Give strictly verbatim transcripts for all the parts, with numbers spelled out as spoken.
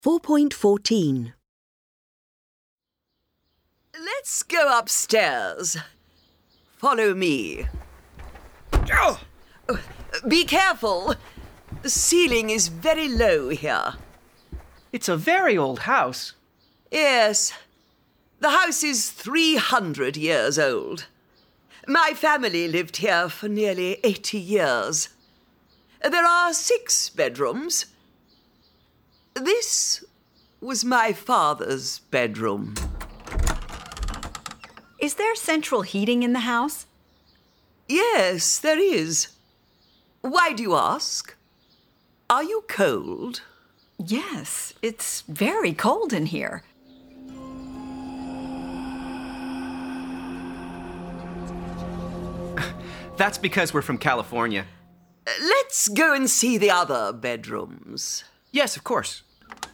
four point fourteen. Let's go upstairs. Follow me. Oh! Be careful. The ceiling is very low here. It's a very old house. Yes. The house is three hundred years old. My family lived here for nearly eighty years. There are six bedrooms. This was my father's bedroom. Is there central heating in the house? Yes, there is. Why do you ask? Are you cold? Yes, it's very cold in here. That's because we're from California. Let's go and see the other bedrooms. Yes, of course.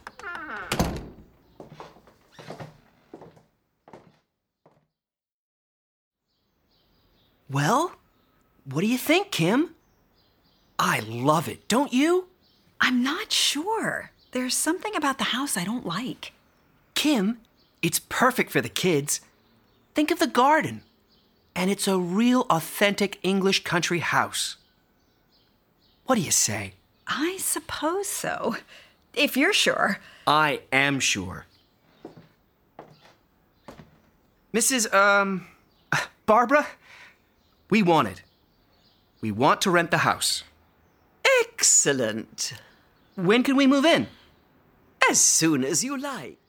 Well, what do you think, Kim? I love it, don't you? I'm not sure. There's something about the house I don't like. Kim, it's perfect for the kids. Think of the garden. And it's a real authentic English country house. What do you say? I suppose so. If you're sure. I am sure. Missus Um, Barbara, we want it. We want to rent the house. Excellent. When can we move in? As soon as you like.